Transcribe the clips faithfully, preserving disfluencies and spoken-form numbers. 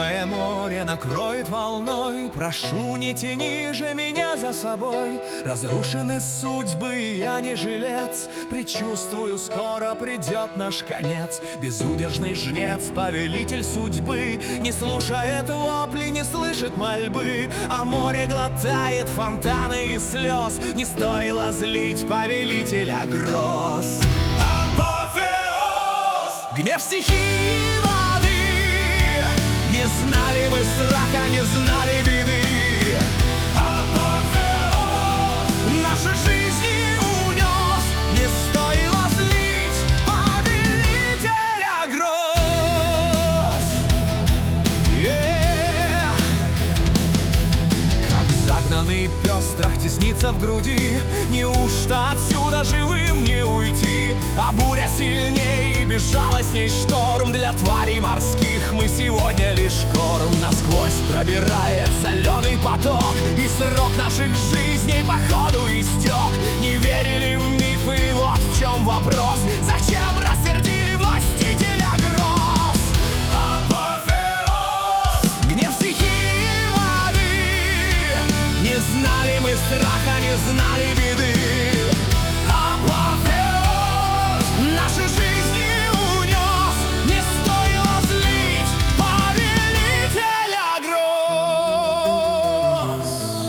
Темное море накроет волной. Прошу, не тяни же меня за собой. Разрушены судьбы, и я не жилец. Предчувствую, скоро придет наш конец. Безудержный жнец, повелитель судьбы, не слушает вопли, не слышит мольбы. А море глотает фонтаны и слез. Не стоило злить повелителя гроз. Гнев стихии воды. Не знали мы страха, не знали беды. Наши жизни унес. Не стоило злить повелителя гроз. Yeah. Как загнанный пес, страх теснится в груди. Неужто отсюда живым не уйти? А буря сильней, безжалостней шторм. Для тварей морских мы сегодня лишь корм. Насквозь пробирает соленый поток, и срок наших жизней походу истек. Не верили в мифы, вот в чем вопрос. Зачем рассердили властителя гроз? Апофеоз! Гнев стихии воды. Не знали мы страха, не знали беды. Наши жизни унес. Не стоило злить повелителя гроз.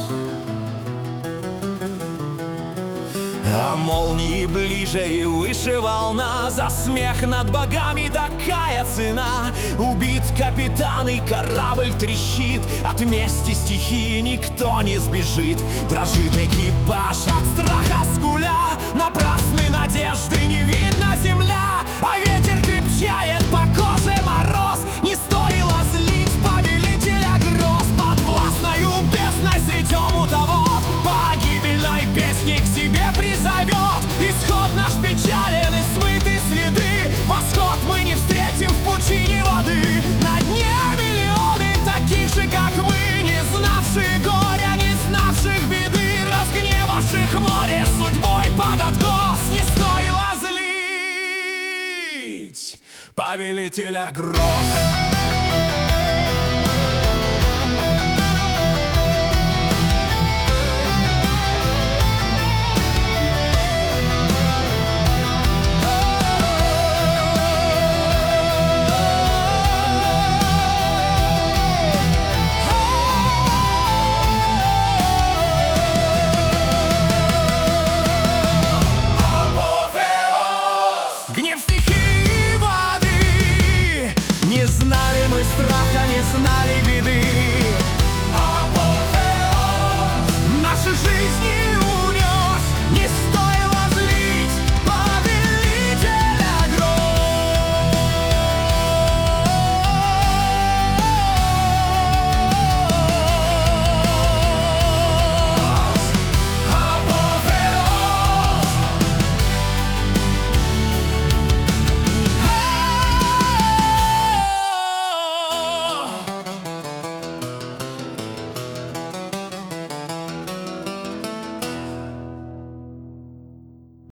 А молнии ближе и выше волна. За смех над богами такая цена. Убит капитан и корабль трещит. От мести стихии никто не сбежит. Дрожит экипаж от страха скуля. Напрасны надежды, не видно земля. А ветер крепчает, по коже мороз. Не стоило злить повелителя гроз. Под властною бездной средем утовод. Погибельной песни к себе призовет. Исход наш печален и смыты следы. Восход мы не встретим в пучине воды. На дне миллионы таких же, как мы, не знавших горя, не знавших беды, разгневавших море судьбой под откос. Не стоило злить повелителя гроз.